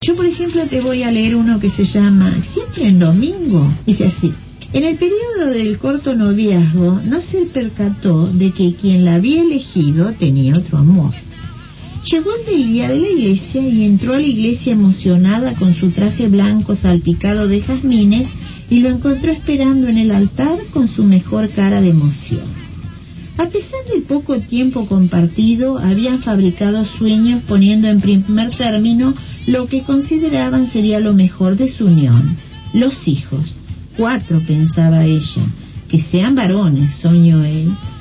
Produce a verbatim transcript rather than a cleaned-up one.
Yo, por ejemplo, te voy a leer uno que se llama Siempre en Domingo. Dice así: en el periodo del corto noviazgo no se percató de que quien la había elegido tenía otro amor. Llegó el día de la iglesia y entró a la iglesia emocionada con su traje blanco salpicado de jazmines, y lo encontró esperando en el altar con su mejor cara de emoción. A pesar del poco tiempo compartido, habían fabricado sueños poniendo en primer término lo que consideraban sería lo mejor de su unión: los hijos. Cuatro, pensaba ella. Que sean varones, soñó él.